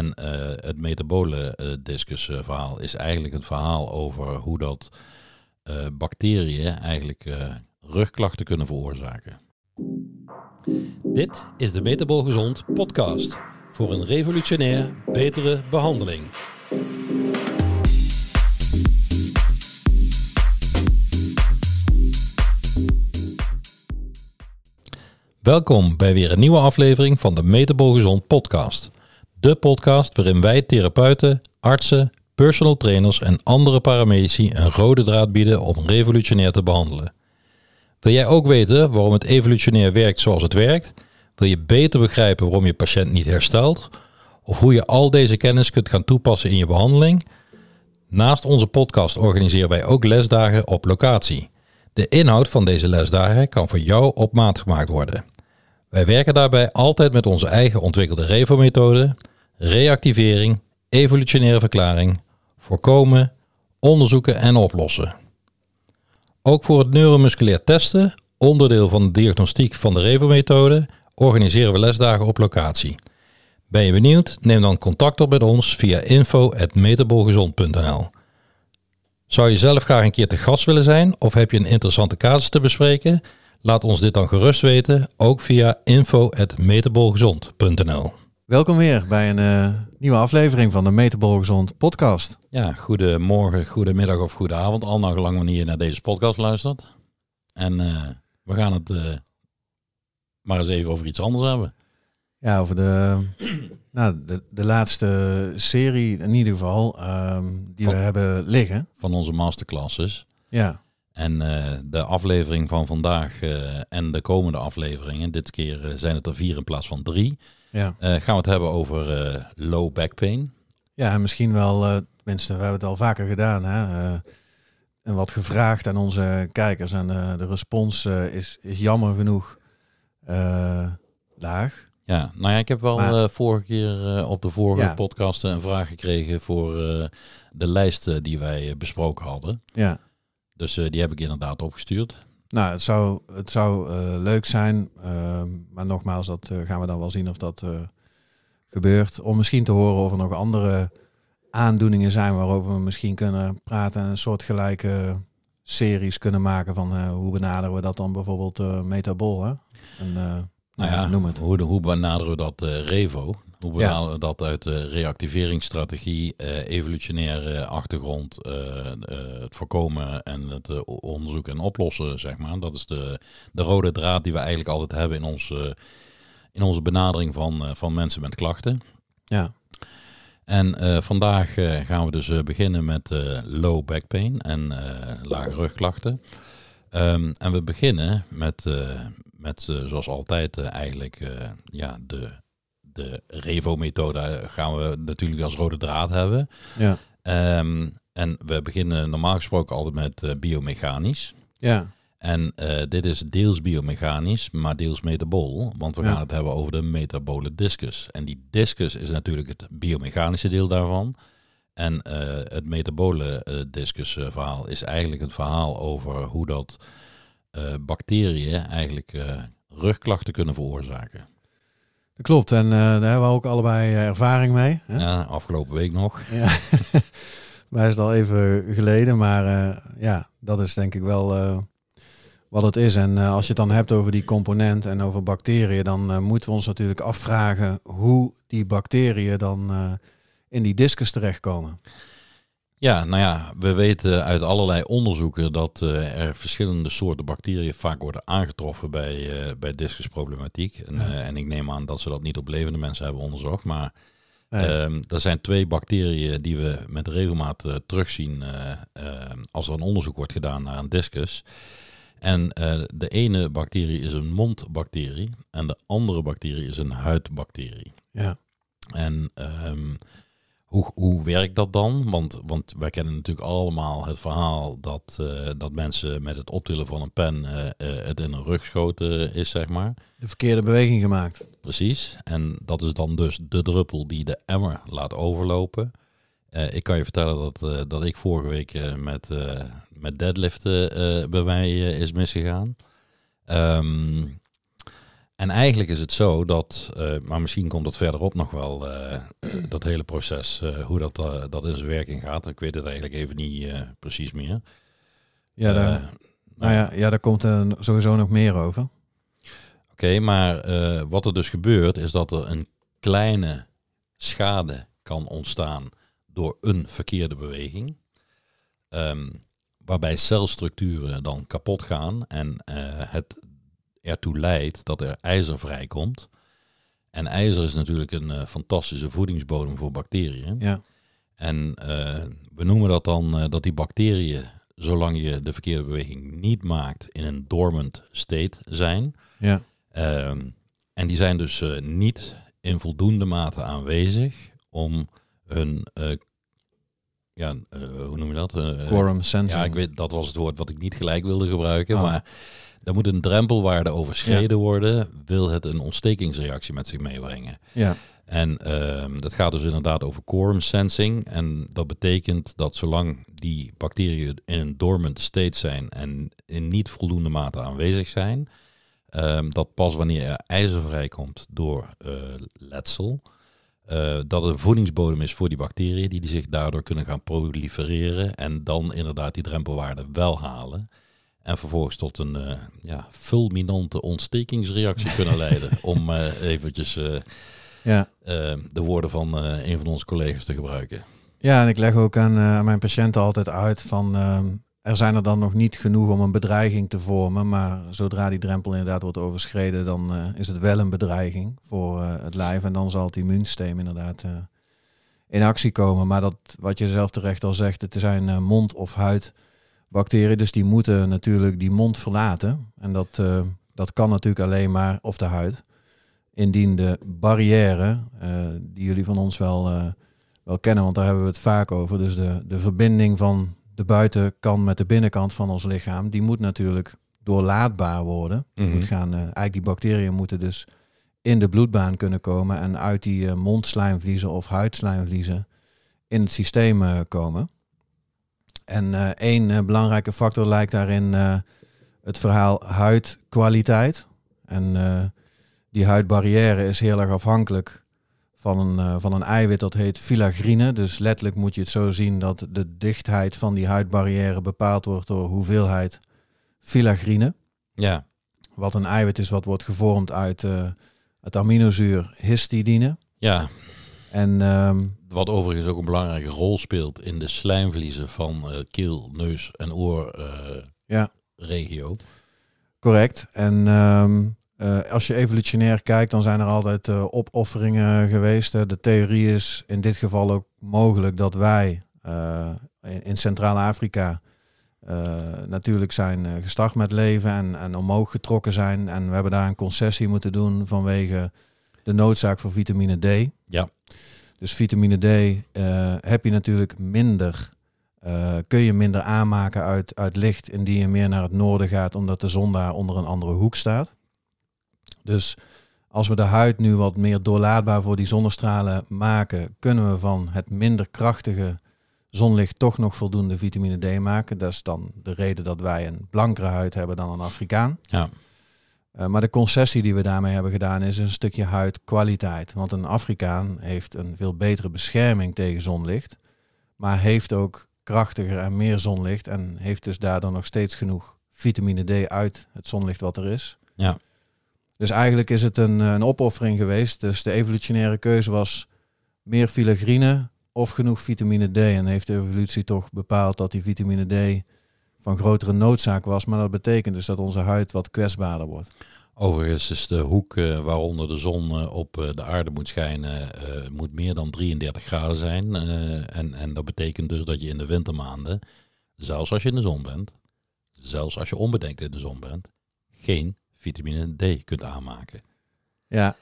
En het metabole discus verhaal is eigenlijk het verhaal over hoe dat bacteriën eigenlijk rugklachten kunnen veroorzaken. Dit is de Metabol Gezond podcast voor een revolutionair betere behandeling. Welkom bij weer een nieuwe aflevering van de Metabol Gezond podcast. De podcast waarin wij therapeuten, artsen, personal trainers en andere paramedici een rode draad bieden om revolutionair te behandelen. Wil jij ook weten waarom het evolutionair werkt zoals het werkt? Wil je beter begrijpen waarom je patiënt niet herstelt? Of hoe je al deze kennis kunt gaan toepassen in je behandeling? Naast onze podcast organiseren wij ook lesdagen op locatie. De inhoud van deze lesdagen kan voor jou op maat gemaakt worden. Wij werken daarbij altijd met onze eigen ontwikkelde REVO-methode, reactivering, evolutionaire verklaring, voorkomen, onderzoeken en oplossen. Ook voor het neuromusculair testen, onderdeel van de diagnostiek van de REVO-methode, organiseren we lesdagen op locatie. Ben je benieuwd? Neem dan contact op met ons via info@metabolgezond.nl. Zou je zelf graag een keer te gast willen zijn of heb je een interessante casus te bespreken? Laat ons dit dan gerust weten, ook via info@metabolgezond.nl. Welkom weer bij een nieuwe aflevering van de Metabol Gezond podcast. Ja, goedemorgen, goedemiddag of goedenavond, al naar gelang wanneer je naar deze podcast luistert. En we gaan het maar eens even over iets anders hebben. Ja, over de laatste serie in ieder geval die we hebben liggen. Van onze masterclasses. Ja. En de aflevering van vandaag en de komende afleveringen, dit keer zijn het er 4 in plaats van 3, gaan we het hebben over low back pain. Ja, en misschien wel, tenminste, we hebben het al vaker gedaan, hè? En wat gevraagd aan onze kijkers. En de respons is jammer genoeg laag. Ja, nou ja, ik heb wel vorige keer op de vorige podcast een vraag gekregen voor de lijst die wij besproken hadden. Ja. Dus die heb ik inderdaad opgestuurd. Nou, het zou leuk zijn, maar nogmaals, dat gaan we dan wel zien of dat gebeurt. Om misschien te horen of er nog andere aandoeningen zijn waarover we misschien kunnen praten en een soortgelijke series kunnen maken van hoe benaderen we dat dan bijvoorbeeld metabol, hè? En, noem het. Hoe benaderen we dat REVO? Hoe benaderen we dat uit de reactiveringsstrategie, evolutionaire achtergrond, het voorkomen en het onderzoeken en oplossen, zeg maar. Dat is de rode draad die we eigenlijk altijd hebben in onze benadering van mensen met klachten. Ja. En vandaag gaan we dus beginnen met low back pain en lage rugklachten. En we beginnen met zoals altijd eigenlijk de REVO-methode gaan we natuurlijk als rode draad hebben. Ja. En we beginnen normaal gesproken altijd met biomechanisch. Ja. En dit is deels biomechanisch, maar deels metabol. Want we gaan het hebben over de metabole discus. En die discus is natuurlijk het biomechanische deel daarvan. En het metabole discus verhaal is eigenlijk het verhaal over hoe dat bacteriën eigenlijk rugklachten kunnen veroorzaken. Dat klopt, en daar hebben we ook allebei ervaring mee. Hè? Ja, afgelopen week nog. Ja. Wij is het al even geleden, maar dat is denk ik wel wat het is. En als je het dan hebt over die component en over bacteriën, dan moeten we ons natuurlijk afvragen hoe die bacteriën dan in die discus terechtkomen. Ja, nou ja, we weten uit allerlei onderzoeken dat er verschillende soorten bacteriën vaak worden aangetroffen bij discusproblematiek. En ik neem aan dat ze dat niet op levende mensen hebben onderzocht, maar er zijn 2 bacteriën die we met regelmaat terugzien als er een onderzoek wordt gedaan naar een discus. En de ene bacterie is een mondbacterie en de andere bacterie is een huidbacterie. Ja. En hoe werkt dat dan? Want wij kennen natuurlijk allemaal het verhaal dat mensen met het optillen van een pen het in een rug geschoten is, zeg maar. De verkeerde beweging gemaakt. Precies. En dat is dan dus de druppel die de emmer laat overlopen. Ik kan je vertellen dat ik vorige week met deadliften bij mij is misgegaan. En eigenlijk is het zo dat, maar misschien komt het verderop nog wel, dat hele proces, hoe dat in zijn werking gaat. Ik weet het eigenlijk even niet precies meer. Ja, daar komt er sowieso nog meer over. Oké, maar wat er dus gebeurt is dat er een kleine schade kan ontstaan door een verkeerde beweging. Waarbij celstructuren dan kapot gaan en het ertoe leidt dat er ijzer vrijkomt. En ijzer is natuurlijk een fantastische voedingsbodem voor bacteriën. Ja. En we noemen dat dan dat die bacteriën, zolang je de verkeerde beweging niet maakt, in een dormant state zijn. Ja. En die zijn dus niet in voldoende mate aanwezig om hun, hoe noem je dat? Quorum sensing. Ja, ik weet, dat was het woord wat ik niet gelijk wilde gebruiken, maar daar moet een drempelwaarde overschreden worden, wil het een ontstekingsreactie met zich meebrengen. Ja. En dat gaat dus inderdaad over quorum sensing. En dat betekent dat zolang die bacteriën in een dormant state zijn en in niet voldoende mate aanwezig zijn, dat pas wanneer er ijzer vrijkomt door letsel, dat een voedingsbodem is voor die bacteriën die zich daardoor kunnen gaan prolifereren en dan inderdaad die drempelwaarde wel halen. En vervolgens tot een fulminante ontstekingsreactie kunnen leiden. Om eventjes de woorden van een van onze collega's te gebruiken. Ja, en ik leg ook aan mijn patiënten altijd uit van er zijn er dan nog niet genoeg om een bedreiging te vormen. Maar zodra die drempel inderdaad wordt overschreden, dan is het wel een bedreiging voor het lijf. En dan zal het immuunsysteem inderdaad in actie komen. Maar dat, wat je zelf terecht al zegt, het zijn mond- of huidbacteriën. Dus die moeten natuurlijk die mond verlaten. En dat kan natuurlijk alleen maar, of de huid, indien de barrière, die jullie van ons wel kennen, want daar hebben we het vaak over. Dus de verbinding van de buitenkant met de binnenkant van ons lichaam, die moet natuurlijk doorlaatbaar worden. Mm-hmm. Eigenlijk die bacteriën moeten dus in de bloedbaan kunnen komen en uit die mondslijmvliezen of huidslijmvliezen in het systeem komen. En één belangrijke factor lijkt daarin het verhaal huidkwaliteit. En die huidbarrière is heel erg afhankelijk van een eiwit dat heet filagrine. Dus letterlijk moet je het zo zien dat de dichtheid van die huidbarrière bepaald wordt door hoeveelheid filagrine. Ja. Wat een eiwit is wat wordt gevormd uit het aminozuur histidine. Ja. En wat overigens ook een belangrijke rol speelt in de slijmvliezen van keel, neus en oorregio. Correct. En als je evolutionair kijkt, dan zijn er altijd opofferingen geweest. De theorie is in dit geval ook mogelijk dat wij in Centraal-Afrika natuurlijk zijn gestart met leven en omhoog getrokken zijn. En we hebben daar een concessie moeten doen vanwege de noodzaak voor vitamine D. Ja. Dus vitamine D heb je natuurlijk minder, kun je minder aanmaken uit licht indien je meer naar het noorden gaat, omdat de zon daar onder een andere hoek staat. Dus als we de huid nu wat meer doorlaatbaar voor die zonnestralen maken, kunnen we van het minder krachtige zonlicht toch nog voldoende vitamine D maken. Dat is dan de reden dat wij een blankere huid hebben dan een Afrikaan. Ja. Maar de concessie die we daarmee hebben gedaan is een stukje huidkwaliteit. Want een Afrikaan heeft een veel betere bescherming tegen zonlicht, maar heeft ook krachtiger en meer zonlicht en heeft dus daardoor nog steeds genoeg vitamine D uit het zonlicht wat er is. Ja. Dus eigenlijk is het een opoffering geweest. Dus de evolutionaire keuze was meer filagrine of genoeg vitamine D. En heeft de evolutie toch bepaald dat die vitamine D van grotere noodzaak was. Maar dat betekent dus dat onze huid wat kwetsbaarder wordt. Overigens is de hoek waaronder de zon op de aarde moet schijnen, moet meer dan 33 graden zijn. En dat betekent dus dat je in de wintermaanden, zelfs als je in de zon bent, zelfs als je onbedenkt in de zon bent, geen vitamine D kunt aanmaken. Ja,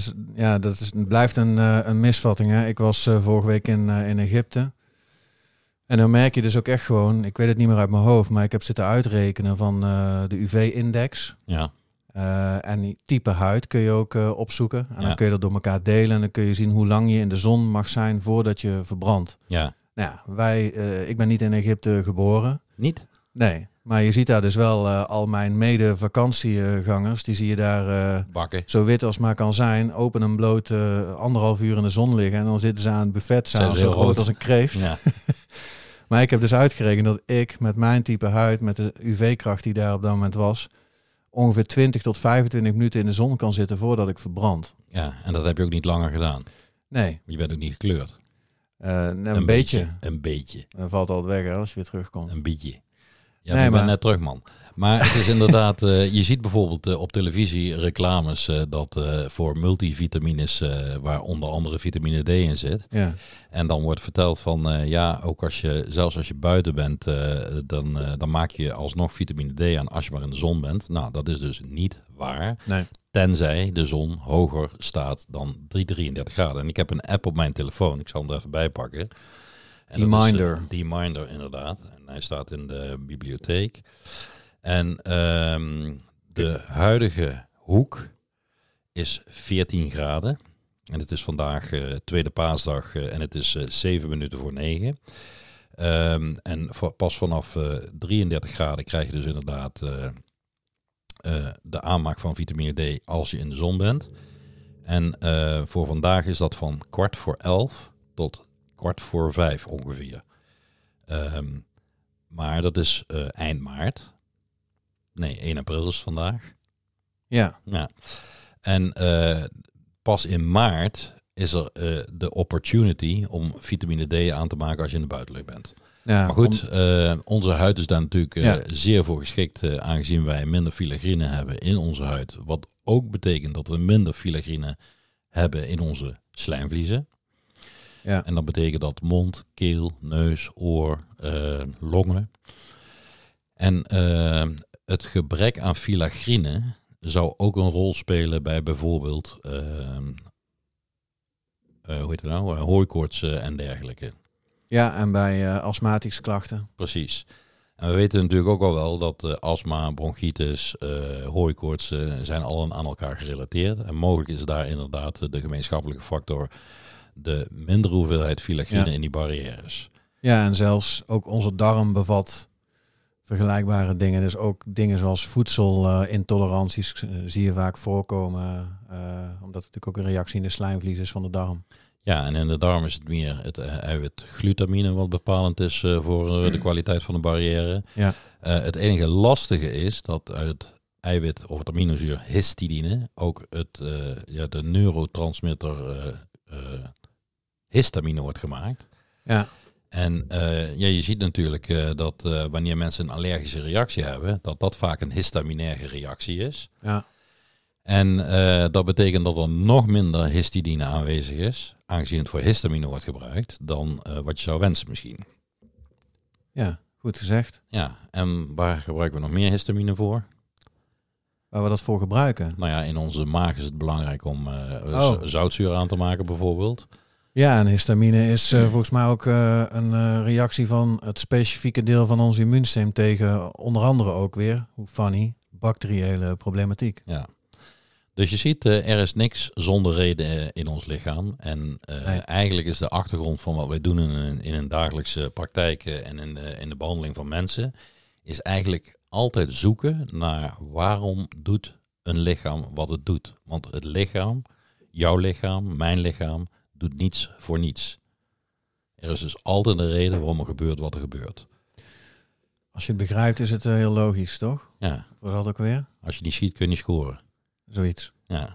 blijft een misvatting. Hè? Ik was vorige week in Egypte. En dan merk je dus ook echt gewoon, ik weet het niet meer uit mijn hoofd, maar ik heb zitten uitrekenen van de UV-index. Ja. En die type huid kun je ook opzoeken. En dan kun je dat door elkaar delen. En dan kun je zien hoe lang je in de zon mag zijn voordat je verbrandt. Ja. Nou ja, ik ben niet in Egypte geboren. Niet? Nee, Maar je ziet daar dus wel al mijn mede-vakantiegangers, die zie je daar Bakken. zo wit als maar kan zijn, open en bloot 1,5 uur in de zon liggen. En dan zitten ze aan het buffetzaal, Zijn ze zo heel groot rood. als een kreeft. Ja. Maar ik heb dus uitgerekend dat ik met mijn type huid, met de UV-kracht die daar op dat moment was, ongeveer 20 tot 25 minuten in de zon kan zitten voordat ik verbrand. Ja, en dat heb je ook niet langer gedaan. Nee, Je bent ook niet gekleurd. een beetje. Een beetje. Dan valt altijd weg hè, als je weer terugkomt. Een beetje. Ja, Nee, ik ben maar- net terug, man. Maar het is inderdaad, je ziet bijvoorbeeld op televisie reclames dat voor multivitamines, waar onder andere vitamine D in zit. Ja, En dan wordt verteld van, ja, ook zelfs als je buiten bent, dan maak je alsnog vitamine D aan als je maar in de zon bent. Nou, dat is dus niet waar. nee. Tenzij de zon hoger staat dan 33 graden. En ik heb een app op mijn telefoon. Ik zal hem er even bij pakken. D-Minder. D-Minder, inderdaad. En hij staat in de bibliotheek. En de huidige hoek is 14 graden. En het is vandaag tweede paasdag en het is 7 minuten voor 9. En pas vanaf 33 graden krijg je dus inderdaad de aanmaak van vitamine D als je in de zon bent. En voor vandaag is dat van 11:15 tot 4:15 ongeveer. Maar dat is eind maart. Nee, 1 april is vandaag. Ja, Ja. En pas in maart is er de opportunity om vitamine D aan te maken als je in de buitenlucht bent. ja, Maar goed, onze huid is daar natuurlijk Ja. zeer voor geschikt, aangezien wij minder filagrine hebben in onze huid. Wat ook betekent dat we minder filagrine hebben in onze slijmvliezen. ja. En dat betekent dat mond, keel, neus, oor, longen. En het gebrek aan filagrine zou ook een rol spelen bij bijvoorbeeld hoe heet het nou? Hooikoorts en dergelijke. Ja, en bij astmatische klachten. Precies. En we weten natuurlijk ook al wel dat astma, bronchitis, hooikoorts zijn allen aan elkaar gerelateerd. En mogelijk is daar inderdaad de gemeenschappelijke factor de mindere hoeveelheid filagrine in die barrières. Ja, en zelfs ook onze darm bevat vergelijkbare dingen. Dus ook dingen zoals voedselintoleranties zie je vaak voorkomen. Omdat het natuurlijk ook een reactie in de slijmvlies is van de darm. Ja, en in de darm is het meer het eiwit glutamine wat bepalend is voor de kwaliteit van de barrière. Ja. Het enige lastige is dat uit het eiwit of het aminozuur histidine ook de neurotransmitter histamine wordt gemaakt. Ja, En je ziet natuurlijk dat wanneer mensen een allergische reactie hebben, dat vaak een histaminaire reactie is. ja. En dat betekent dat er nog minder histidine aanwezig is, aangezien het voor histamine wordt gebruikt, dan wat je zou wensen misschien. Ja, goed gezegd. Ja, en waar gebruiken we nog meer histamine voor? Waar we dat voor gebruiken. Nou ja, in onze maag is het belangrijk om zoutzuur aan te maken bijvoorbeeld. Ja, en histamine is volgens mij ook een reactie van het specifieke deel van ons immuunsysteem tegen onder andere ook weer, hoe funny, bacteriële problematiek. Ja. Dus je ziet, er is niks zonder reden in ons lichaam. En Nee. eigenlijk is de achtergrond van wat wij doen in een dagelijkse praktijk en in de behandeling van mensen, is eigenlijk altijd zoeken naar waarom doet een lichaam wat het doet. Want het lichaam, jouw lichaam, mijn lichaam, doet niets voor niets. Er is dus altijd een reden waarom er gebeurt wat er gebeurt. Als je het begrijpt is het heel logisch, toch? Ja, Wat had ook weer? als je niet schiet kun je niet scoren. Zoiets. Ja,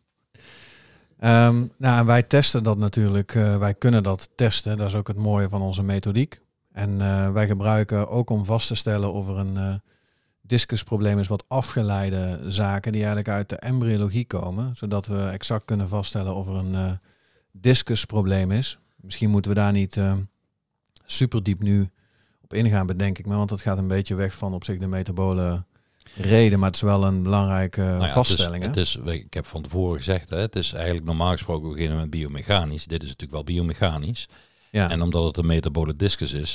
Nou, en wij testen dat natuurlijk. Wij kunnen dat testen. Dat is ook het mooie van onze methodiek. En wij gebruiken ook om vast te stellen of er een discusprobleem is wat afgeleide zaken die eigenlijk uit de embryologie komen. Zodat we exact kunnen vaststellen of er een discusprobleem is. Misschien moeten we daar niet super diep nu op ingaan, bedenk ik me. Want dat gaat een beetje weg van op zich de metabole reden. Maar het is wel een belangrijke nou ja, vaststelling. ik heb van tevoren gezegd, het is eigenlijk normaal gesproken we beginnen met biomechanisch. Dit is natuurlijk wel biomechanisch. Ja. En omdat het een metabole discus is,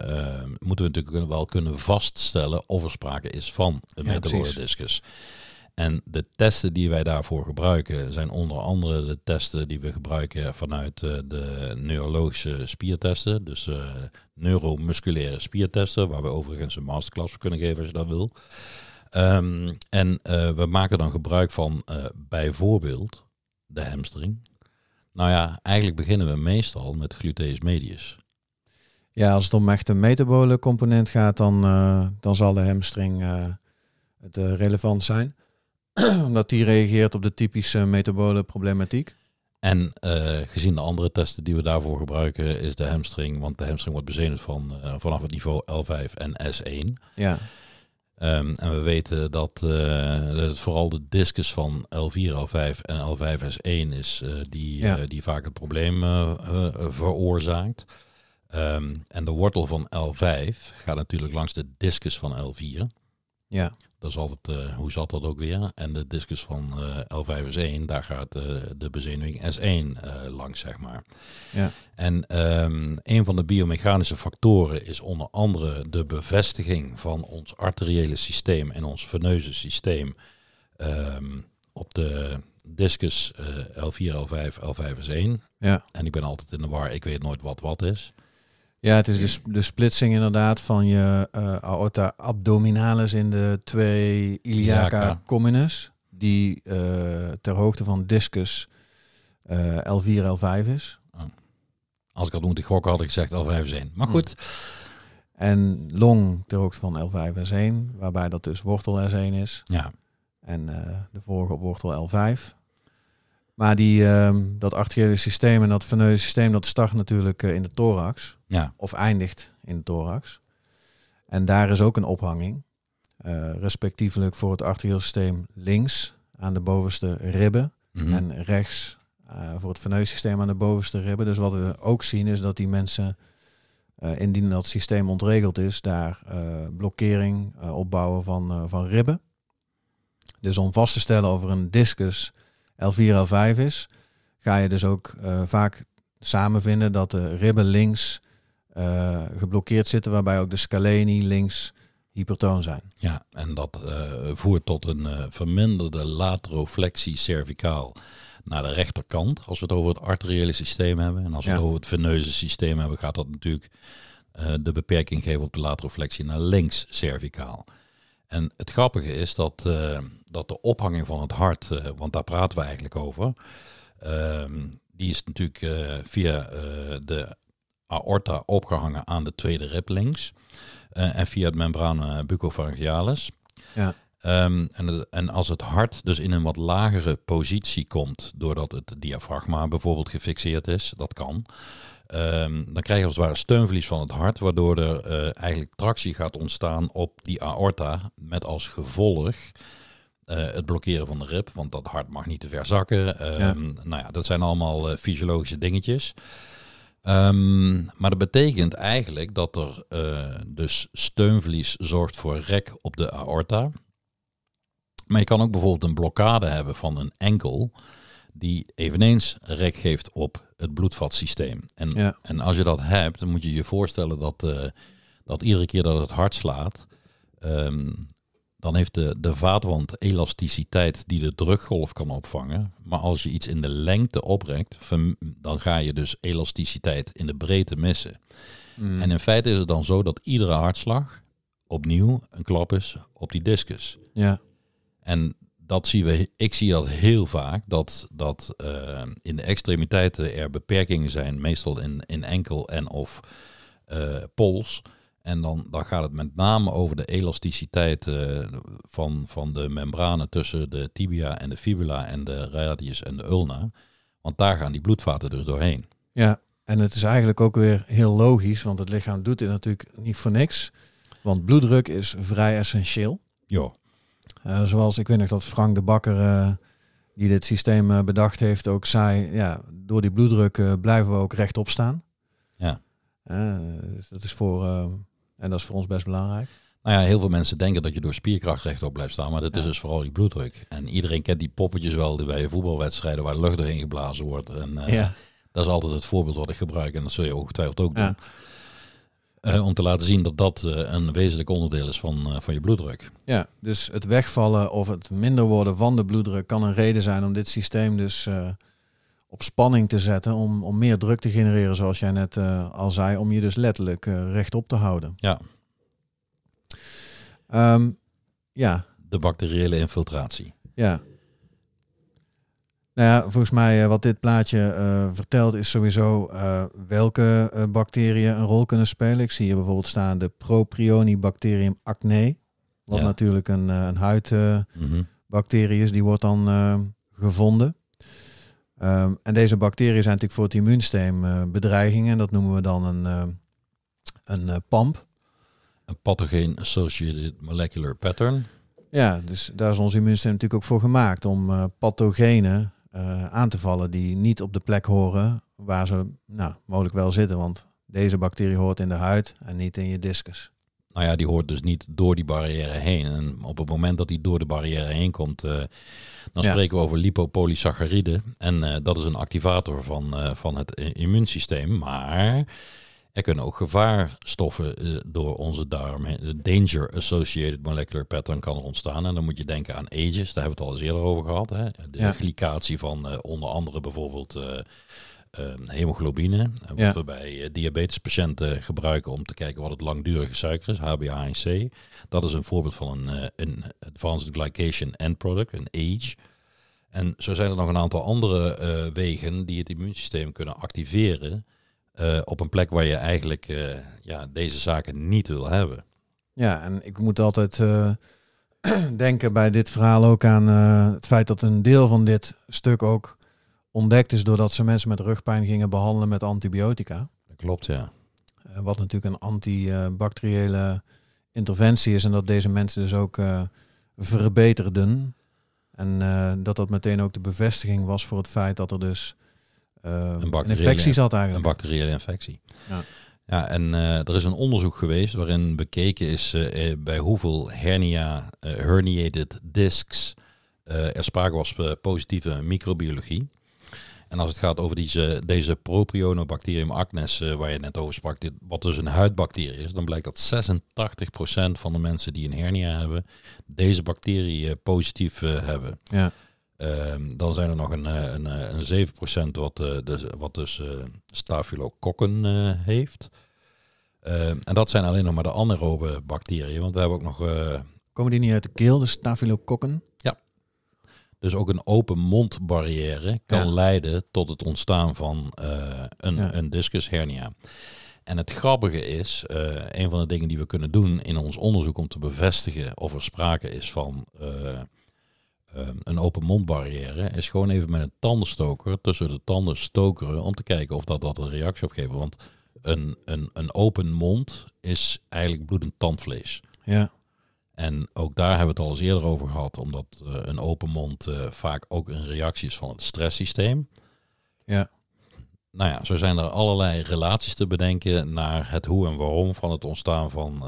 moeten we natuurlijk wel kunnen vaststellen of er sprake is van een Ja, metabole precies. discus. En de testen die wij daarvoor gebruiken zijn onder andere de testen die we gebruiken vanuit de neurologische spiertesten. Dus neuromusculaire spiertesten, waar we overigens een masterclass voor kunnen geven als je dat wil. We maken dan gebruik van bijvoorbeeld de hamstring. Nou ja, eigenlijk beginnen we meestal met gluteus medius. Ja, als het om echt een metabole component gaat, dan zal de hamstring het relevant zijn. Omdat die reageert op de typische metabole problematiek. En gezien de andere testen die we daarvoor gebruiken is de hamstring, want de hamstring wordt bezenigd vanaf het niveau L5 en S1. Ja. En we weten dat het vooral de discus van L4, L5 en L5 S1 is die vaak het probleem veroorzaakt. En de wortel van L5 gaat natuurlijk langs de discus van L4. Ja. Dat is altijd, hoe zat dat ook weer? En de discus van L5 S1, daar gaat de bezenuwing S1 langs, zeg maar. Ja. En een van de biomechanische factoren is onder andere de bevestiging van ons arteriële systeem en ons veneuze systeem op de discus L4, L5, L5 S1. Ja. En ik ben altijd in de war, ik weet nooit wat is. Ja, het is dus de splitsing inderdaad van je aorta abdominalis in de 2 iliaca communis, die ter hoogte van discus L4, L5 is. Als ik had moeten gokken had ik gezegd L5 S1. Maar goed. En long ter hoogte van L5 S1, waarbij dat dus wortel S1 is. Ja. En de vorige op wortel L5. Maar dat arteriële systeem en dat veneuze systeem, dat start natuurlijk in de thorax. Ja. Of eindigt in de thorax. En daar is ook een ophanging. Respectievelijk voor het arteriële systeem links aan de bovenste ribben. Mm-hmm. En rechts voor het veneuze systeem aan de bovenste ribben. Dus wat we ook zien is dat die mensen, indien dat systeem ontregeld is, daar blokkering opbouwen van ribben. Dus om vast te stellen of er een discus L4, L5 is, ga je dus ook vaak samen vinden dat de ribben links geblokkeerd zitten, waarbij ook de scaleni links hypertoon zijn. Ja, en dat voert tot een verminderde lateroflexie cervicaal naar de rechterkant, als we het over het arteriële systeem hebben. En als we het over het veneuze systeem hebben, gaat dat natuurlijk de beperking geven op de lateroflexie naar links cervicaal. En het grappige is dat de ophanging van het hart, want daar praten we eigenlijk over, die is natuurlijk via de aorta opgehangen aan de tweede rib links en via het membraan bucopharyngealis. Ja. En als het hart dus in een wat lagere positie komt, doordat het diafragma bijvoorbeeld gefixeerd is, dat kan, dan krijg je als het ware steunverlies van het hart, waardoor er eigenlijk tractie gaat ontstaan op die aorta, met als gevolg het blokkeren van de rib, want dat hart mag niet te ver zakken. Nou ja, dat zijn allemaal fysiologische dingetjes. Maar dat betekent eigenlijk dat er dus steunverlies zorgt voor rek op de aorta. Maar je kan ook bijvoorbeeld een blokkade hebben van een enkel, die eveneens rek geeft op het bloedvatsysteem. En als je dat hebt, dan moet je je voorstellen dat iedere keer dat het hart slaat, dan heeft de vaatwand elasticiteit die de drukgolf kan opvangen. Maar als je iets in de lengte oprekt, dan ga je dus elasticiteit in de breedte missen. En in feite is het dan zo dat iedere hartslag opnieuw een klap is op die discus. Ja. En ik zie dat heel vaak, dat in de extremiteiten er beperkingen zijn, meestal in enkel en of pols. En dan gaat het met name over de elasticiteit van de membranen tussen de tibia en de fibula en de radius en de ulna. Want daar gaan die bloedvaten dus doorheen. Ja, en het is eigenlijk ook weer heel logisch, want het lichaam doet dit natuurlijk niet voor niks. Want bloeddruk is vrij essentieel. Ja. Zoals ik weet nog dat Frank de Bakker, die dit systeem bedacht heeft, ook zei, ja, door die bloeddruk blijven we ook rechtop staan. Ja. Dus dat is en dat is voor ons best belangrijk. Nou ja, heel veel mensen denken dat je door spierkracht rechtop blijft staan, maar dat is dus vooral die bloeddruk. En iedereen kent die poppetjes wel die bij voetbalwedstrijden waar de lucht doorheen geblazen wordt. En dat is altijd het voorbeeld wat ik gebruik en dat zul je ongetwijfeld ook doen. Om te laten zien dat dat een wezenlijk onderdeel is van je bloeddruk. Ja, dus het wegvallen of het minder worden van de bloeddruk kan een reden zijn om dit systeem dus op spanning te zetten. Om meer druk te genereren, zoals jij net al zei. Om je dus letterlijk rechtop te houden. Ja. Ja. De bacteriële infiltratie. Ja. Nou ja, volgens mij wat dit plaatje vertelt is sowieso welke bacteriën een rol kunnen spelen. Ik zie hier bijvoorbeeld staan de Propionibacterium acne. Wat natuurlijk een huidbacterie is, die wordt dan gevonden. En deze bacteriën zijn natuurlijk voor het immuunsysteem bedreigingen. Dat noemen we dan een PAMP. Een Pathogen Associated Molecular Pattern. Ja, dus daar is ons immuunsysteem natuurlijk ook voor gemaakt om pathogenen aan te vallen die niet op de plek horen waar ze mogelijk wel zitten. Want deze bacterie hoort in de huid en niet in je discus. Nou ja, die hoort dus niet door die barrière heen. En op het moment dat die door de barrière heen komt, dan spreken we over lipopolysacchariden. En dat is een activator van het immuunsysteem. Maar er kunnen ook gevaarstoffen door onze darm. De Danger Associated Molecular Pattern kan er ontstaan. En dan moet je denken aan AGEs, daar hebben we het al eens eerder over gehad. Hè? De glycatie van onder andere bijvoorbeeld hemoglobine. Wat we bij diabetespatiënten gebruiken om te kijken wat het langdurige suiker is, HbA1c. Dat is een voorbeeld van een Advanced Glycation End Product, een AGE. En zo zijn er nog een aantal andere wegen die het immuunsysteem kunnen activeren op een plek waar je eigenlijk deze zaken niet wil hebben. Ja, en ik moet altijd denken bij dit verhaal ook aan het feit dat een deel van dit stuk ook ontdekt is doordat ze mensen met rugpijn gingen behandelen met antibiotica. Dat klopt, ja. Wat natuurlijk een antibacteriële interventie is en dat deze mensen dus ook verbeterden. En dat meteen ook de bevestiging was voor het feit dat er dus een infectie zat eigenlijk. Een bacteriële infectie. Ja, en er is een onderzoek geweest waarin bekeken is bij hoeveel herniated discs er sprake was positieve microbiologie. En als het gaat over deze Propionibacterium acnes, waar je net over sprak, wat dus een huidbacterie is, dan blijkt dat 86% van de mensen die een hernia hebben, deze bacterie positief hebben. Ja. Dan zijn er nog een 7% wat dus staphylococcus heeft. En dat zijn alleen nog maar de anaerobe bacteriën, want we hebben ook nog... Komen die niet uit de keel, de staphylococcus? Ja. Dus ook een open mondbarrière kan leiden tot het ontstaan van een discus hernia. En het grappige is, een van de dingen die we kunnen doen in ons onderzoek om te bevestigen of er sprake is van een open mondbarrière, is gewoon even met een tandenstoker tussen de tanden stokeren om te kijken of dat een reactie opgeeft. Want een open mond is eigenlijk bloedend tandvlees. Ja. En ook daar hebben we het al eens eerder over gehad, omdat een open mond vaak ook een reactie is van het stresssysteem. Ja. Nou ja, zo zijn er allerlei relaties te bedenken naar het hoe en waarom van het ontstaan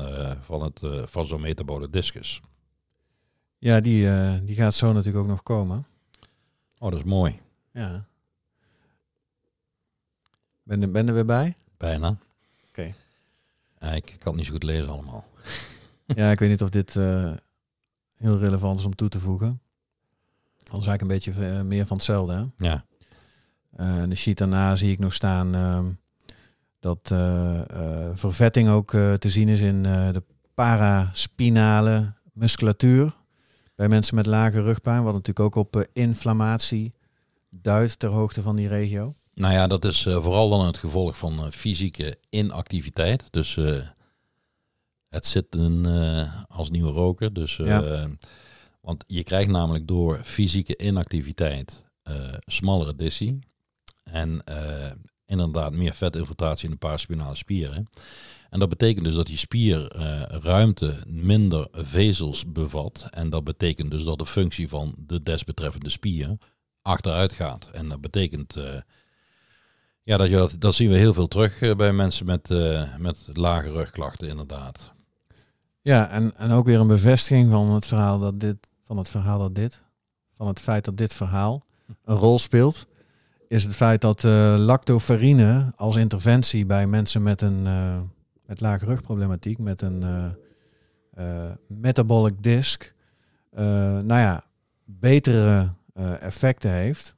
van zo'n metabole discus. Ja, die gaat zo natuurlijk ook nog komen. Oh, dat is mooi. Ja. Ben er weer bij? Bijna. Oké. Ik kan het niet zo goed lezen allemaal. Ja, ik weet niet of dit heel relevant is om toe te voegen. Anders eigenlijk een beetje meer van hetzelfde. Hè? Ja. De sheet daarna zie ik nog staan dat vervetting ook te zien is in de paraspinale musculatuur. Bij mensen met lage rugpijn, wat natuurlijk ook op inflammatie duidt ter hoogte van die regio. Nou ja, dat is vooral dan het gevolg van fysieke inactiviteit. Dus het zitten als nieuwe roker. Dus, want je krijgt namelijk door fysieke inactiviteit smallere disci. En inderdaad meer vetinfiltratie in de paraspinale spieren. En dat betekent dus dat die spierruimte minder vezels bevat. En dat betekent dus dat de functie van de desbetreffende spier achteruit gaat. En dat betekent... dat zien we heel veel terug bij mensen met lage rugklachten inderdaad. Ja, en ook weer een bevestiging van het feit dat dit verhaal een rol speelt, is het feit dat lactoferrine als interventie bij mensen met een met lage rugproblematiek, met een metabolic disc, betere effecten heeft.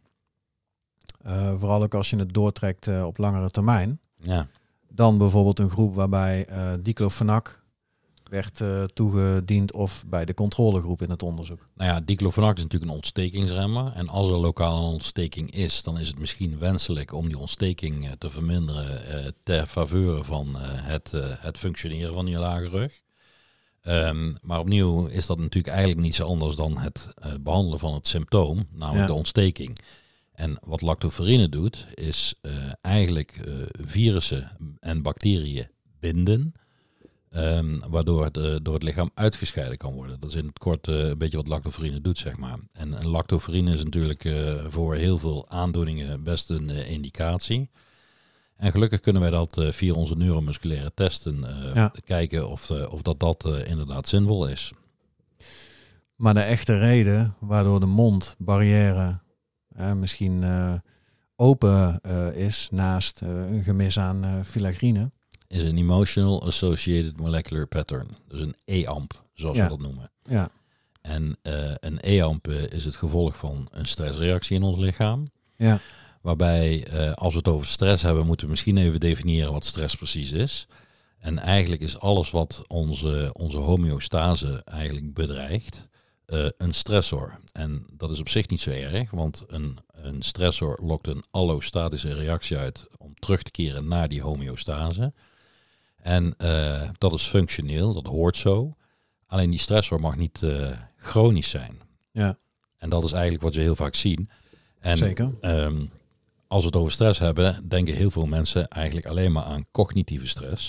Vooral ook als je het doortrekt op langere termijn. Ja. Dan bijvoorbeeld een groep waarbij diclofenac werd toegediend of bij de controlegroep in het onderzoek. Nou ja, diclofenac is natuurlijk een ontstekingsremmer. En als er lokaal een ontsteking is, dan is het misschien wenselijk om die ontsteking te verminderen ter faveur van het functioneren van je lage rug. Maar opnieuw is dat natuurlijk eigenlijk niets anders dan het behandelen van het symptoom, namelijk de ontsteking. En wat lactoferrine doet, is eigenlijk virussen en bacteriën binden, waardoor het door het lichaam uitgescheiden kan worden. Dat is in het kort een beetje wat lactoferrine doet, zeg maar. En lactoferrine is natuurlijk voor heel veel aandoeningen best een indicatie. En gelukkig kunnen wij dat via onze neuromusculaire testen kijken of dat inderdaad zinvol is. Maar de echte reden waardoor de mondbarrière misschien open is naast een gemis aan filagrine, is een Emotional Associated Molecular Pattern. Dus een EAMP, zoals we dat noemen. Ja. En een EAMP is het gevolg van een stressreactie in ons lichaam. Ja. Waarbij, als we het over stress hebben, moeten we misschien even definiëren wat stress precies is. En eigenlijk is alles wat onze homeostase eigenlijk bedreigt, een stressor. En dat is op zich niet zo erg, want een stressor lokt een allostatische reactie uit om terug te keren naar die homeostase. En dat is functioneel, dat hoort zo. Alleen die stressor mag niet chronisch zijn. Ja. En dat is eigenlijk wat we heel vaak zien. En, zeker. Als we het over stress hebben, denken heel veel mensen eigenlijk alleen maar aan cognitieve stress.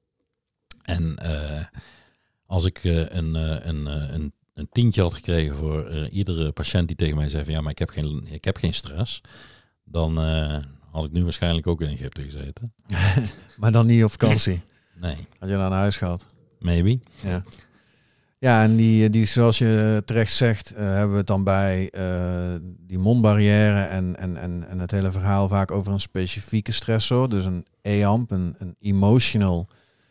En als ik een tientje had gekregen voor iedere patiënt die tegen mij zei van ja, maar ik heb geen stress, dan had ik nu waarschijnlijk ook in Egypte gezeten. Maar dan niet op vakantie. Nee. Had je naar huis gehad? Maybe. Ja. Ja, en die zoals je terecht zegt, hebben we het dan bij die mondbarrière en het hele verhaal vaak over een specifieke stressor. Dus een EAMP, een emotional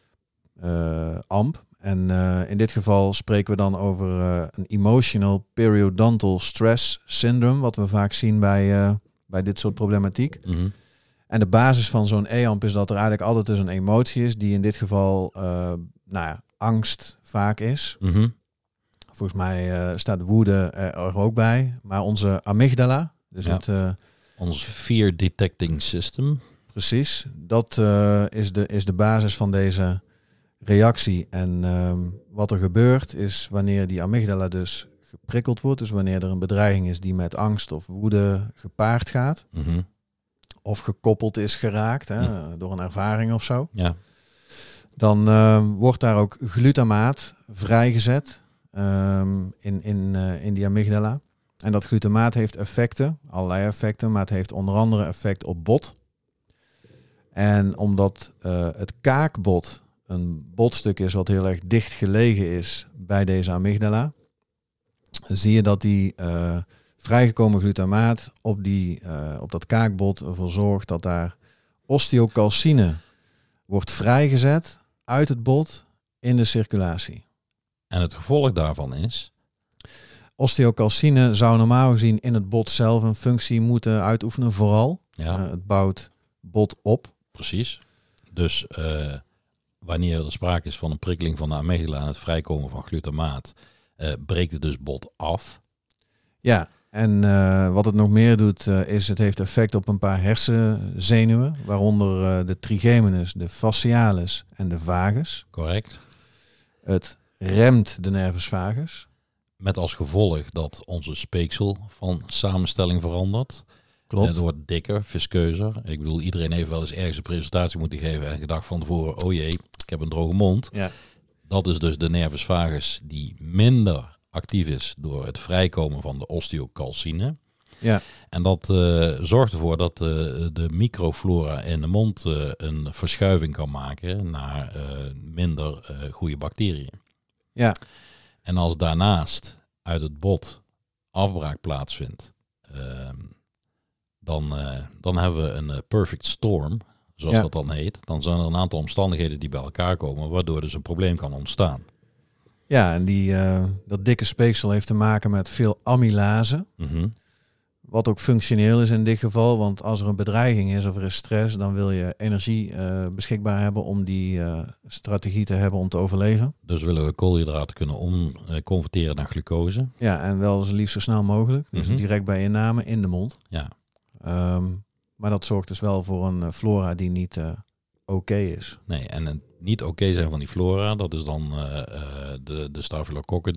AMP. En in dit geval spreken we dan over een emotional periodontal stress syndrome, wat we vaak zien bij dit soort problematiek. Mm-hmm. En de basis van zo'n EAMP is dat er eigenlijk altijd dus een emotie is, die in dit geval angst vaak is. Mm-hmm. Volgens mij staat woede er ook bij. Maar onze amygdala, dus ons fear detecting system. Precies, dat is de basis van deze reactie. En wat er gebeurt is wanneer die amygdala dus geprikkeld wordt, dus wanneer er een bedreiging is die met angst of woede gepaard gaat, Mm-hmm. of gekoppeld is geraakt door een ervaring of zo, dan wordt daar ook glutamaat vrijgezet in die amygdala. En dat glutamaat heeft effecten, allerlei effecten, maar het heeft onder andere effect op bot. En omdat het kaakbot een botstuk is wat heel erg dicht gelegen is bij deze amygdala, zie je dat die vrijgekomen glutamaat op dat kaakbot ervoor zorgt dat daar osteocalcine wordt vrijgezet uit het bot in de circulatie. En het gevolg daarvan is? Osteocalcine zou normaal gezien in het bot zelf een functie moeten uitoefenen, vooral. Ja. Het bouwt bot op. Precies. Dus wanneer er sprake is van een prikkeling van de amygdala en het vrijkomen van glutamaat, breekt het dus bot af. Ja, en wat het nog meer doet, is het heeft effect op een paar hersenzenuwen, waaronder de trigeminus, de facialis en de vagus. Correct. Het remt de nervus vagus. Met als gevolg dat onze speeksel van samenstelling verandert. Klopt. Het wordt dikker, viskeuzer. Ik bedoel, iedereen heeft wel eens ergens een presentatie moeten geven en gedacht van tevoren, oh jee, ik heb een droge mond. Ja. Dat is dus de nervus vagus die minder actief is door het vrijkomen van de osteocalcine. Ja. En dat zorgt ervoor dat de microflora in de mond een verschuiving kan maken naar minder goede bacteriën. Ja. En als daarnaast uit het bot afbraak plaatsvindt, dan hebben we een perfect storm, zoals dat dan heet, dan zijn er een aantal omstandigheden die bij elkaar komen, waardoor dus een probleem kan ontstaan. Ja, en dat dikke speeksel heeft te maken met veel amylase. Mm-hmm. Wat ook functioneel is in dit geval. Want als er een bedreiging is of er is stress, dan wil je energie beschikbaar hebben om die strategie te hebben om te overleven. Dus willen we koolhydraten kunnen converteren naar glucose. Ja, en wel zo liefst zo snel mogelijk. Dus direct bij inname in de mond. Ja. Maar dat zorgt dus wel voor een flora die niet oké is. Nee, en het niet oké zijn van die flora, dat is dan de staphylokokken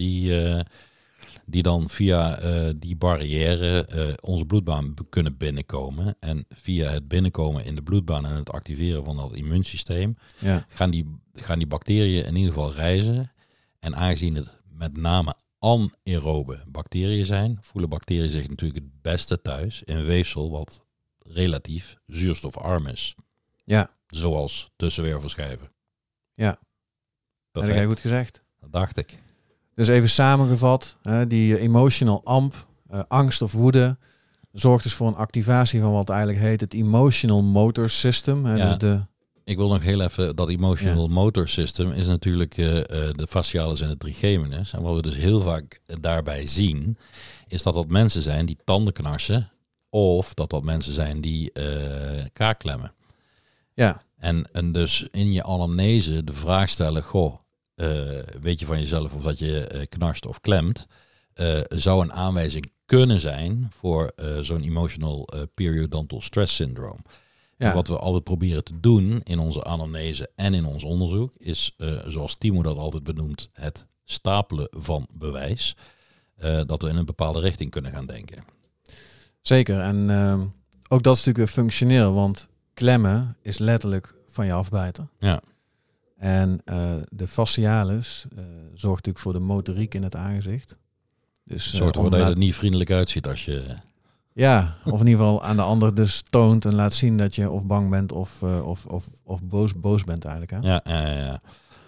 die dan via die barrière onze bloedbaan kunnen binnenkomen. En via het binnenkomen in de bloedbaan en het activeren van dat immuunsysteem gaan die bacteriën in ieder geval reizen. En aangezien het met name anaerobe bacteriën zijn, voelen bacteriën zich natuurlijk het beste thuis in weefsel wat relatief zuurstofarm is. Ja. Zoals tussenweefselschijven. Ja. Dat heb jij goed gezegd. Dat dacht ik. Dus even samengevat, die emotional amp, angst of woede, zorgt dus voor een activatie van wat eigenlijk heet het emotional motor system. Dus ik wil nog heel even, dat emotional motor system is natuurlijk de facialis en de trigeminus. En wat we dus heel vaak daarbij zien, is dat mensen zijn die tanden knarsen of dat mensen zijn die kaakklemmen. Ja. En dus in je anamnese de vraag stellen, weet je van jezelf of dat je knarst of klemt, zou een aanwijzing kunnen zijn voor zo'n emotional periodontal stress syndrome. Ja. En wat we altijd proberen te doen in onze anamnese en in ons onderzoek is, zoals Timo dat altijd benoemt, het stapelen van bewijs. Dat we in een bepaalde richting kunnen gaan denken. Zeker. En ook dat is natuurlijk weer functioneel, want klemmen is letterlijk van je afbijten. Ja. En de facialis zorgt natuurlijk voor de motoriek in het aangezicht. Dus zorgt ervoor dat je er niet vriendelijk uitziet als je... Ja, of in ieder geval aan de ander dus toont en laat zien dat je of bang bent of boos bent eigenlijk. Hè? Ja.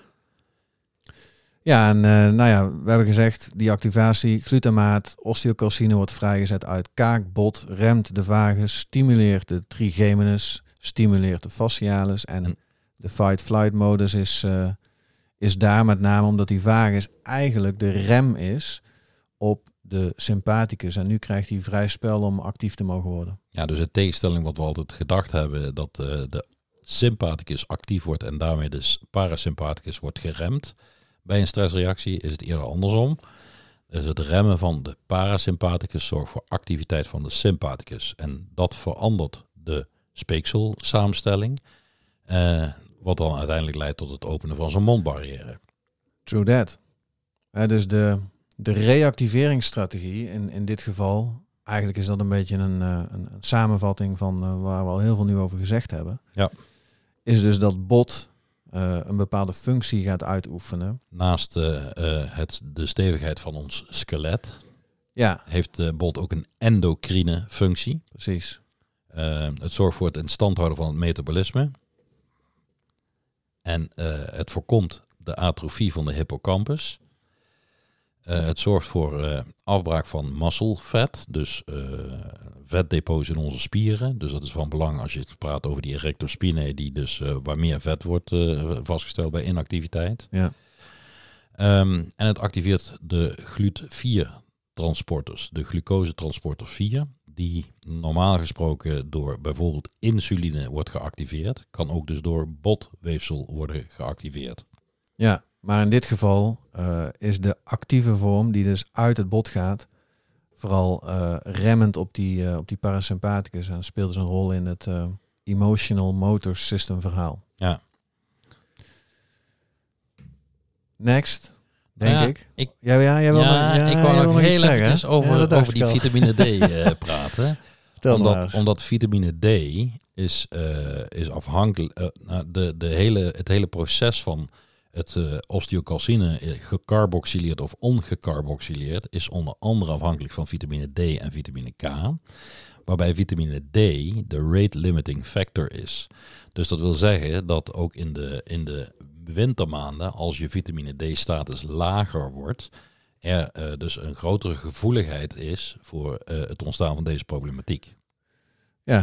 Ja, en we hebben gezegd, die activatie, glutamaat, osteocalcine wordt vrijgezet uit kaak, bot, remt de vagus, stimuleert de trigeminus, stimuleert de facialis en de fight-flight modus is daar met name omdat die vagus eigenlijk de rem is op de sympathicus. En nu krijgt hij vrij spel om actief te mogen worden. Ja, dus in tegenstelling wat we altijd gedacht hebben, dat de sympathicus actief wordt en daarmee de parasympathicus wordt geremd. Bij een stressreactie is het eerder andersom. Dus het remmen van de parasympathicus zorgt voor activiteit van de sympathicus. En dat verandert de speekselsamenstelling. Wat dan uiteindelijk leidt tot het openen van zo'n mondbarrière. True that. Dus de reactiveringsstrategie in dit geval, eigenlijk is dat een beetje een samenvatting van waar we al heel veel nu over gezegd hebben. Ja. Is dus dat bot een bepaalde functie gaat uitoefenen. Naast de stevigheid van ons skelet heeft bot ook een endocrine functie. Precies. Het zorgt voor het in stand houden van het metabolisme. En het voorkomt de atrofie van de hippocampus. Het zorgt voor afbraak van muscle fat, dus vetdepots in onze spieren. Dus dat is van belang als je praat over die erector spinae, die dus waar meer vet wordt vastgesteld bij inactiviteit. Ja. En het activeert de GLUT4-transporters, de glucosetransporter 4, die normaal gesproken door bijvoorbeeld insuline wordt geactiveerd. Kan ook dus door botweefsel worden geactiveerd. Ja, maar in dit geval is de actieve vorm die dus uit het bot gaat, vooral remmend op die parasympathicus en speelt dus een rol in het emotional motor system verhaal. Ja. Denk ik. Ik wou nog heel eventjes over die vitamine D praten. Omdat vitamine D is afhankelijk. Het hele proces van het osteocalcine gecarboxyleerd of ongecarboxyleerd is onder andere afhankelijk van vitamine D en vitamine K. Waarbij vitamine D de rate limiting factor is. Dus dat wil zeggen dat ook in de wintermaanden, als je vitamine D-status lager wordt, er dus een grotere gevoeligheid is voor het ontstaan van deze problematiek. Ja,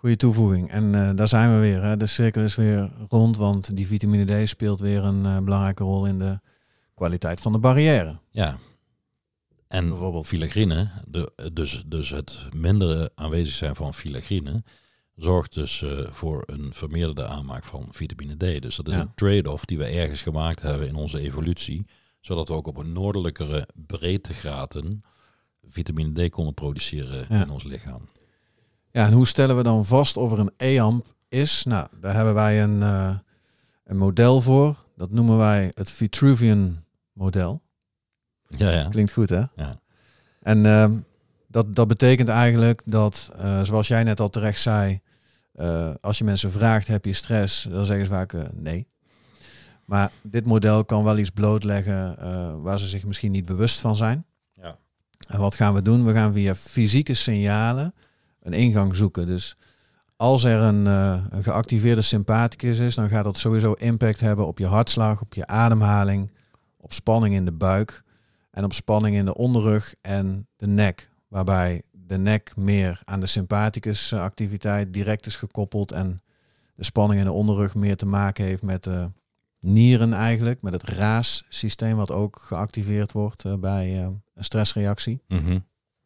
Goeie toevoeging. En daar zijn we weer. Hè. De cirkel is weer rond, want die vitamine D speelt weer een belangrijke rol in de kwaliteit van de barrière. Ja. En bijvoorbeeld filagrine, dus het mindere aanwezig zijn van filagrine, zorgt dus voor een vermeerderde aanmaak van vitamine D. Dus dat is een trade-off die we ergens gemaakt hebben in onze evolutie, zodat we ook op een noordelijkere breedtegraden vitamine D konden produceren in ons lichaam. Ja, en hoe stellen we dan vast of er een EAMP is? Nou, daar hebben wij een model voor. Dat noemen wij het Vitruvian model. Ja. Klinkt goed, hè? Ja. En dat betekent eigenlijk dat, zoals jij net al terecht zei, als je mensen vraagt, heb je stress? Dan zeggen ze vaak nee. Maar dit model kan wel iets blootleggen waar ze zich misschien niet bewust van zijn. Ja. En wat gaan we doen? We gaan via fysieke signalen een ingang zoeken. Dus als er een geactiveerde sympathicus is, dan gaat dat sowieso impact hebben op je hartslag, op je ademhaling, op spanning in de buik en op spanning in de onderrug en de nek. Waarbij de nek meer aan de sympathicus activiteit direct is gekoppeld en de spanning in de onderrug meer te maken heeft met de nieren eigenlijk, met het RAAS-systeem wat ook geactiveerd wordt bij een stressreactie. Mm-hmm.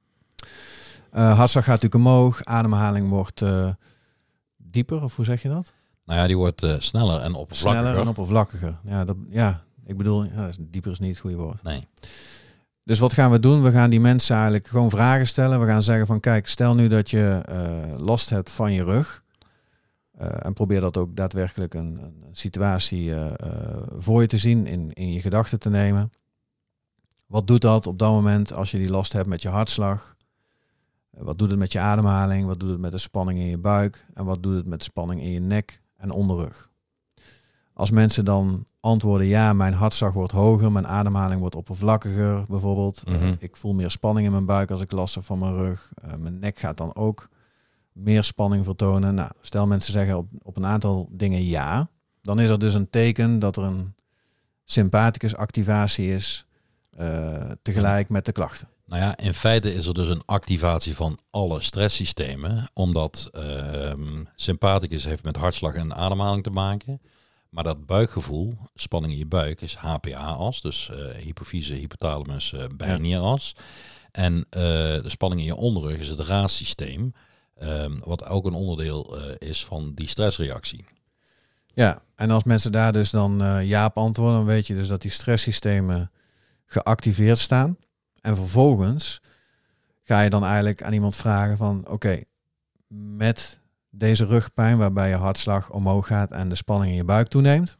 Hartslag gaat natuurlijk omhoog, ademhaling wordt dieper, of hoe zeg je dat? Nou ja, die wordt sneller en oppervlakkiger. Sneller en oppervlakkiger. Ik bedoel, dieper is niet het goede woord. Nee. Dus wat gaan we doen? We gaan die mensen eigenlijk gewoon vragen stellen. We gaan zeggen van, kijk, stel nu dat je last hebt van je rug. En probeer dat ook daadwerkelijk een situatie voor je te zien, in je gedachten te nemen. Wat doet dat op dat moment als je die last hebt met je hartslag? Wat doet het met je ademhaling? Wat doet het met de spanning in je buik? En wat doet het met de spanning in je nek en onderrug? Als mensen dan antwoorden, ja, mijn hartslag wordt hoger, mijn ademhaling wordt oppervlakkiger bijvoorbeeld. Mm-hmm. Ik voel meer spanning in mijn buik als ik last heb van mijn rug. Mijn nek gaat dan ook meer spanning vertonen. Nou, stel mensen zeggen op een aantal dingen ja, dan is er dus een teken dat er een sympathicus activatie is tegelijk met de klachten. Nou ja, in feite is er dus een activatie van alle stresssystemen, omdat sympathicus heeft met hartslag en ademhaling te maken. Maar dat buikgevoel, spanning in je buik, is HPA-as, dus hypofyse, hypothalamus, bijnieras. En de spanning in je onderrug is het RAAS-systeem, wat ook een onderdeel is van die stressreactie. Ja, en als mensen daar dus dan ja op antwoorden, dan weet je dus dat die stresssystemen geactiveerd staan. En vervolgens ga je dan eigenlijk aan iemand vragen van, oké, met deze rugpijn waarbij je hartslag omhoog gaat en de spanning in je buik toeneemt,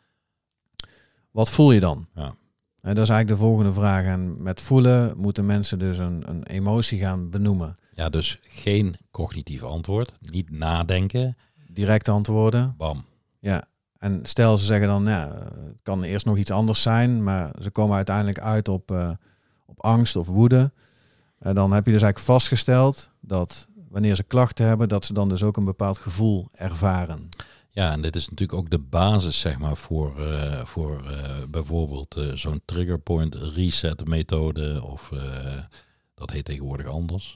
wat voel je dan? Ja. En dat is eigenlijk de volgende vraag. En met voelen moeten mensen dus een emotie gaan benoemen. Ja, dus geen cognitief antwoord, niet nadenken. Direct antwoorden. Bam. Ja, en stel ze zeggen dan, het kan eerst nog iets anders zijn, maar ze komen uiteindelijk uit op angst of woede. Dan heb je dus eigenlijk vastgesteld dat wanneer ze klachten hebben, dat ze dan dus ook een bepaald gevoel ervaren. Ja, en dit is natuurlijk ook de basis, zeg maar, voor bijvoorbeeld zo'n trigger point reset methode, of dat heet tegenwoordig anders.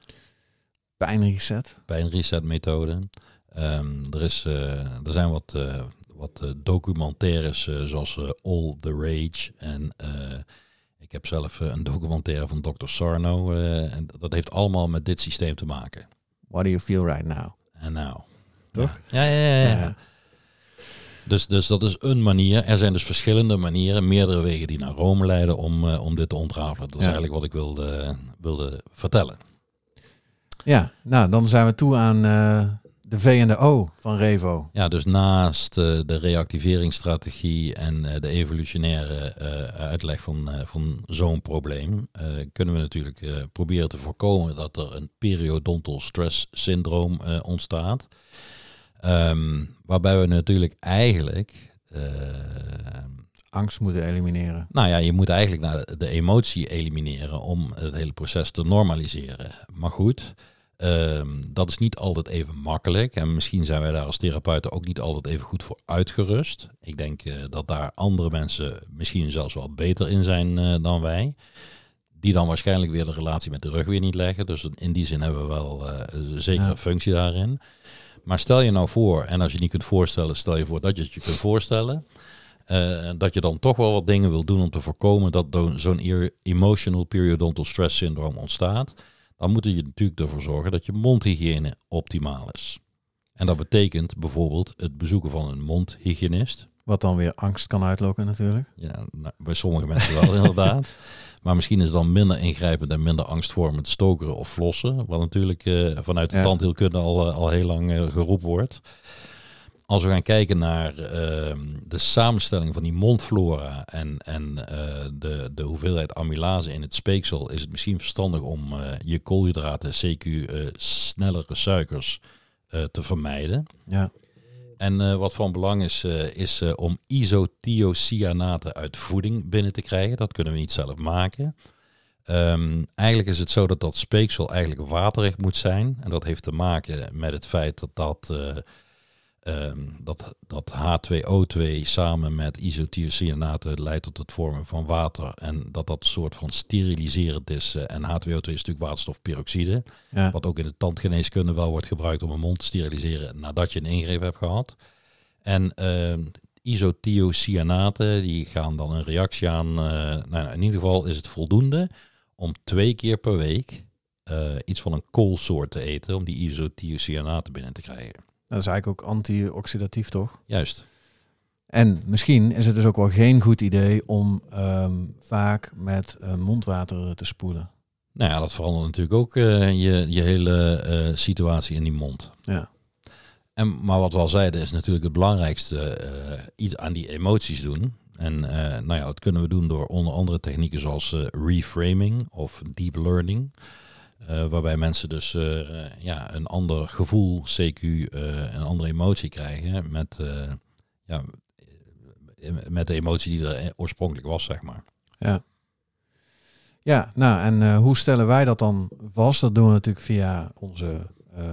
Pijnreset. Pijnreset methode. Er zijn wat documentaires zoals All the Rage en ik heb zelf een documentaire van Dr. Sarno en dat heeft allemaal met dit systeem te maken. What do you feel right now? En nou. Toch? Ja. Dus dat is een manier. Er zijn dus verschillende manieren, meerdere wegen die naar Rome leiden om dit te ontrafelen. Dat is eigenlijk wat ik wilde vertellen. Ja, nou dan zijn we toe aan de V en de O van Revo. Ja, dus naast de reactiveringsstrategie en de evolutionaire uitleg van zo'n probleem, kunnen we natuurlijk proberen te voorkomen dat er een periodontal stress syndroom ontstaat. Waarbij we natuurlijk eigenlijk angst moeten elimineren. Nou ja, je moet eigenlijk naar de emotie elimineren om het hele proces te normaliseren. Maar goed, dat is niet altijd even makkelijk. En misschien zijn wij daar als therapeuten ook niet altijd even goed voor uitgerust. Ik denk dat daar andere mensen misschien zelfs wel beter in zijn dan wij. die dan waarschijnlijk weer de relatie met de rug weer niet leggen. Dus in die zin hebben we wel een zekere functie daarin. Maar stel je nou voor, en als je niet kunt voorstellen, stel je voor dat je het je kunt voorstellen, dat je dan toch wel wat dingen wil doen om te voorkomen dat zo'n emotional periodontal stress syndroom ontstaat. Dan moet je natuurlijk ervoor zorgen dat je mondhygiëne optimaal is. En dat betekent bijvoorbeeld het bezoeken van een mondhygiënist. Wat dan weer angst kan uitlokken natuurlijk. Ja, nou, bij sommige mensen wel inderdaad. Maar misschien is het dan minder ingrijpend en minder angstvormend stokeren of flossen. Wat natuurlijk vanuit de tandheelkunde al heel lang geroepen wordt. Als we gaan kijken naar de samenstelling van die mondflora en de hoeveelheid amylase in het speeksel, is het misschien verstandig om je koolhydraten, CQ, snellere suikers te vermijden. Ja. En wat van belang is om isothiocyanaten uit voeding binnen te krijgen. Dat kunnen we niet zelf maken. Eigenlijk is het zo dat speeksel eigenlijk waterig moet zijn. En dat heeft te maken met het feit dat H2O2 samen met isothiocyanaten leidt tot het vormen van water. En dat een soort van steriliserend is. En H2O2 is natuurlijk waterstofperoxide. Ja. Wat ook in de tandgeneeskunde wel wordt gebruikt om een mond te steriliseren nadat je een ingreep hebt gehad. En isothiocyanaten die gaan dan een reactie aan. In ieder geval is het voldoende om 2 keer per week iets van een koolsoort te eten om die isothiocyanaten binnen te krijgen. Dat is eigenlijk ook antioxidatief, toch? Juist. En misschien is het dus ook wel geen goed idee om vaak met mondwater te spoelen. Nou ja, dat verandert natuurlijk ook je hele situatie in die mond. Ja. Maar wat we al zeiden is natuurlijk het belangrijkste iets aan die emoties doen. En dat kunnen we doen door onder andere technieken zoals reframing of deep learning. Waarbij mensen dus een ander gevoel, CQ, een andere emotie krijgen met de emotie die er oorspronkelijk was, zeg maar. Ja. Ja, nou en hoe stellen wij dat dan vast? Dat doen we natuurlijk via onze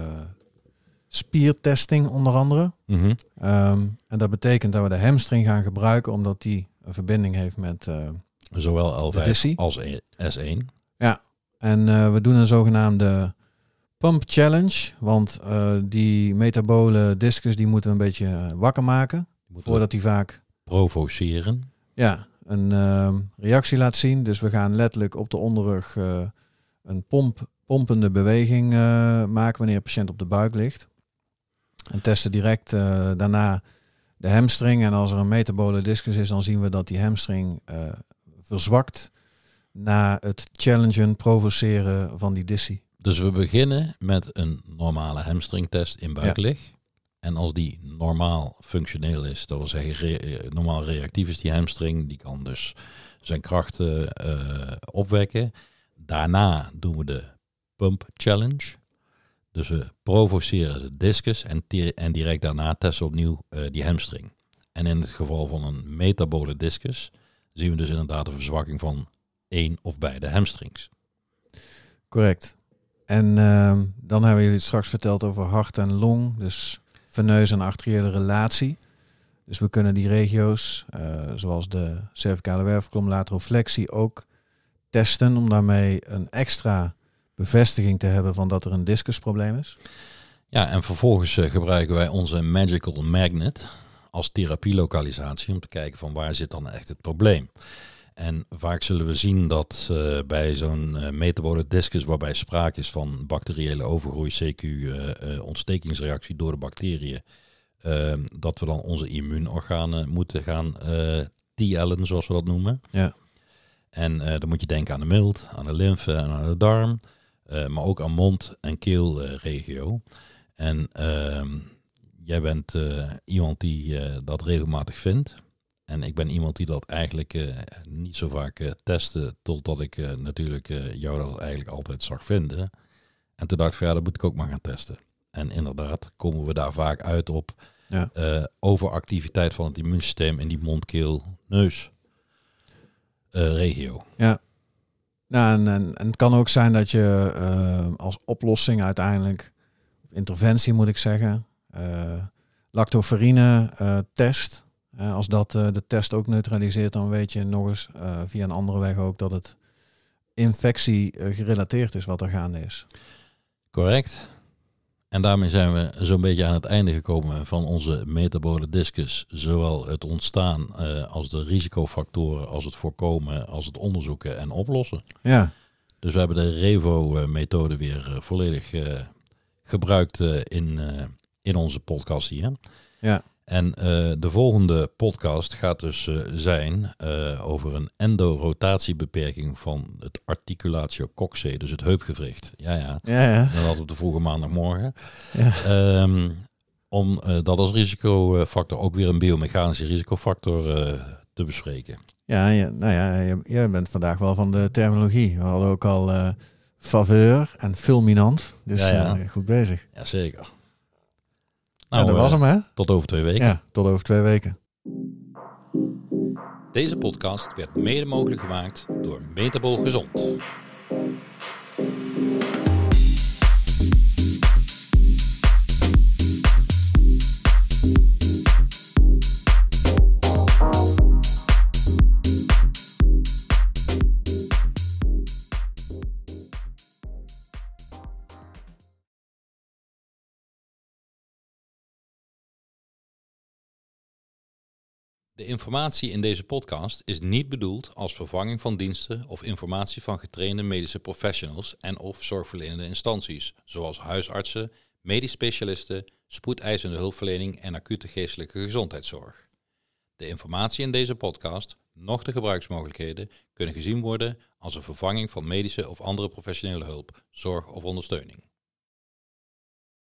spiertesting onder andere. Mm-hmm. En dat betekent dat we de hamstring gaan gebruiken omdat die een verbinding heeft met zowel L5 als S1. Ja. En we doen een zogenaamde pump challenge. Want die metabole discus die moeten we een beetje wakker maken. Voordat die vaak provoceren. Ja, een reactie laat zien. Dus we gaan letterlijk op de onderrug een pompende beweging maken wanneer de patiënt op de buik ligt. En testen direct daarna de hamstring. En als er een metabole discus is, dan zien we dat die hamstring verzwakt na het challengen, provoceren van die dissie. Dus we beginnen met een normale hamstringtest in buiklig. Ja. En als die normaal functioneel is, dat wil zeggen normaal reactief is die hamstring, die kan dus zijn krachten opwekken. Daarna doen we de pump challenge. Dus we provoceren de discus en direct daarna testen we opnieuw die hamstring. En in het geval van een metabole discus zien we dus inderdaad een verzwakking van 1 of beide hamstrings. Correct. En dan hebben jullie het straks verteld over hart en long, dus veneus en arteriële relatie. Dus we kunnen die regio's, zoals de cervicale wervelkolom, lateroflexie, ook testen om daarmee een extra bevestiging te hebben van dat er een discusprobleem is. Ja, en vervolgens gebruiken wij onze Magical Magnet als therapielokalisatie om te kijken van waar zit dan echt het probleem. En vaak zullen we zien dat bij zo'n metabole discus waarbij sprake is van bacteriële overgroei, CQ, ontstekingsreactie door de bacteriën, dat we dan onze immuunorganen moeten gaan TL'en, zoals we dat noemen. Ja. En dan moet je denken aan de milt, aan de lymfe en aan de darm, maar ook aan mond- en keelregio. En jij bent iemand die dat regelmatig vindt. En ik ben iemand die dat eigenlijk niet zo vaak testte, totdat ik natuurlijk jou dat eigenlijk altijd zag vinden. En toen dacht ik van ja, dat moet ik ook maar gaan testen. En inderdaad komen we daar vaak uit op overactiviteit van het immuunsysteem in die mond-keel-neus regio. Ja. Nou, en het kan ook zijn dat je als oplossing uiteindelijk, of interventie moet ik zeggen, lactoferrine test. Als dat de test ook neutraliseert, dan weet je nog eens via een andere weg ook dat het infectie gerelateerd is wat er gaande is. Correct. En daarmee zijn we zo'n beetje aan het einde gekomen van onze metabole discus. Zowel het ontstaan als de risicofactoren, als het voorkomen, als het onderzoeken en oplossen. Ja. Dus we hebben de Revo-methode weer volledig gebruikt in onze podcast hier. Ja. En de volgende podcast gaat dus zijn over een endorotatiebeperking van het articulatio coccygeae, dus het heupgewricht. Ja. Dat op de vroege maandagmorgen. Ja. Om dat als risicofactor ook weer een biomechanische risicofactor te bespreken. Ja, jij bent vandaag wel van de terminologie. We hadden ook al faveur en fulminant. Dus goed bezig. Jazeker. Nou, dat was hem, hè? Tot over 2 weken. Ja, tot over 2 weken. Deze podcast werd mede mogelijk gemaakt door Metabol Gezond. De informatie in deze podcast is niet bedoeld als vervanging van diensten of informatie van getrainde medische professionals en of zorgverlenende instanties, zoals huisartsen, medisch specialisten, spoedeisende hulpverlening en acute geestelijke gezondheidszorg. De informatie in deze podcast, noch de gebruiksmogelijkheden, kunnen gezien worden als een vervanging van medische of andere professionele hulp, zorg of ondersteuning.